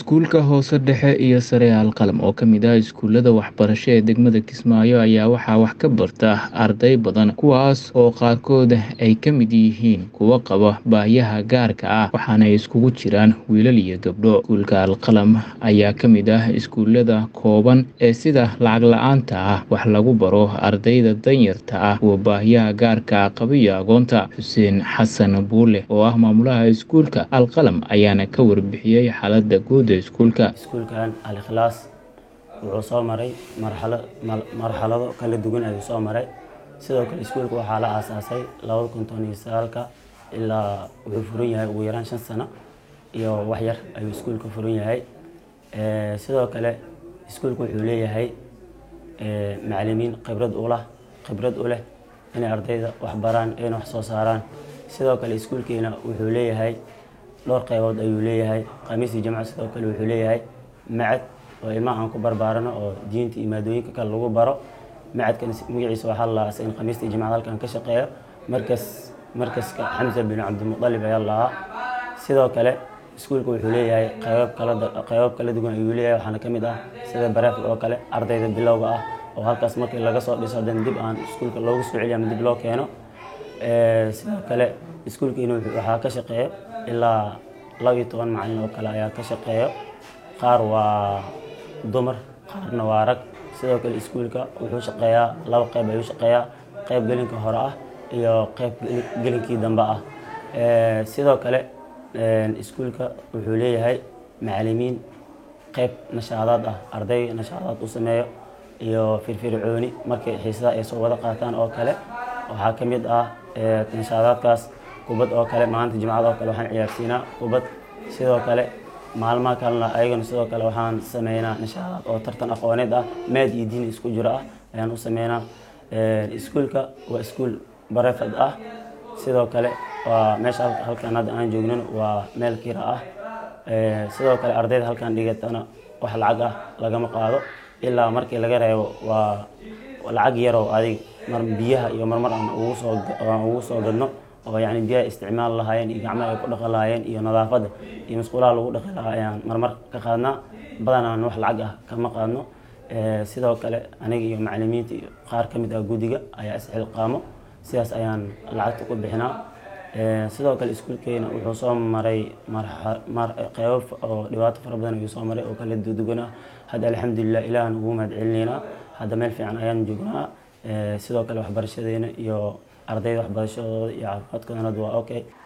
Iskuulka hoose dhexe iyo sare ee Alqalam oo ka mid ah iskuulada waxbarasho ee degmada Kismaayo ayaa waxaa wax ka barta arday badan kuwaas oo qaarkood ay ka mid yihiin kuwa qaba baahiyaha gaarka ah waxaana ay iskugu jiraan wiilal iyo gabdho. Iskuulka Alqalam ayaa ka mid ah iskuulada kooban ee sida lacag la'aanta ah wax lagu baro ardayda danyarta ah kuwa baahiyaha gaarka ah qaba iyo agoonta. Xuseen Xasan Buule oo ah maamulaha iskuulka Alqalam ayaana ka warbixiyay xaaladda guud ee iskuulka. Iskuulkan Al Ikhlaas wuxuu soo maray marxalado kala duwan ayuu soo maray. Sidoo kale iskuulka waxaa la aasaasay 2019 ilaa wuxuu furan yahay ugu yaraan 5 sano iyo wax yar ayuu iskuulka furan yahay. Sidoo kale iskuulku wuxuu leeyahay macallimiin khibrad u leh inay ardayda wax baraan ay wax soo saaraan. Sidoo kale iskuulkeena wuxuu leeyahay dhowr qaybood ayuu leeyahay. Khamiis iyo Jimco sidoo kale wuxuu leeyahay macad oo ilmaha aan ku barbaarano oo diinta iyo maadooyinka kale lagu baro. Macadkan magaciisa waxaa la aasaasay in Khamiis iyo Jimco halkan ka shaqeeyo markaska Xamza bin Cabdimuttalib ayaa la ahaa. Sidoo kale iskuulku wuxuu leeyahay qayb kala duwan ayuu leeyahay waxaana ka mid ah sida baraafka oo kale ardayda bilowga ah oo halkaas markii laga soo dhiso dan dib aan iskuulka loogu soo celiyo ama dib loo keeno. Sidoo kale iskuulkeena waxaa ka shaqeeya ilaa 12 macallin oo kale ayaa ka shaqeeyo. Qaar waa dumar qaarna waa rag. Sidoo kale iskuulka wuxuu shaqeeyaa 2 qayb ayuu shaqeeyaa, qayb gelinka hore ah iyo qayb gelinkii dambe ah. Sidoo kale iskuulka wuxuu leeyahay macallimiin qayb nashaadaad ah arday nashaadaad u sameeyo iyo firfircooni markay xiisadaha ay soo wada qaataan oo kale. Waxaa ka mid ah nashaadaadkaas kubad oo kale maanta Jimcada oo kale waxaan ciyaarsiinaa kubad. Sidoo kale maalmaha kalena ayagana sidoo kale waxaan sameynaa nashaadaad oo tartan aqooneed ah maad iyo diin isku jiro ah ayaan u sameynaa. Iskuulka waa iskuul barafad ah. Sidoo kale waa meesha halkan hadda aan joogno waa meel kira ah. Sidoo kale ardayda halkan dhigatana wax lacag ah lagama qaado ilaa markii laga reebo waa lacag yar oo adig mar biyaha iyo marmar aan ugu soo gadno oo yani biyaha isticmaal lahaayeen iyo gacmaha ay ku dhaqan lahaayeen iyo nadaafadda iyo musqulaha lagu dhaqi lahaa ayaan marmar ka qaadnaa badanaan wax lacag ah kama qaadno. Sidoo kale aniga iyo macallimiinta iyo qaar ka mid ah guddiga ayaa isxilqaamo sidaas ayaan lacagta ku bixinaa. Sidoo kale iskuulkeena wuxuu soo maray qayb oo dhibaato fara badan ayuu soo maray oo kala duwan. Hadda alxamdulillah ilaahan ugu mahad celinayna hadda meel fiican ayaan joognaa. Sidoo kale waxbarashadeena iyo ardayda waxbarashadooda iyo caafimaadkoodana waa okay.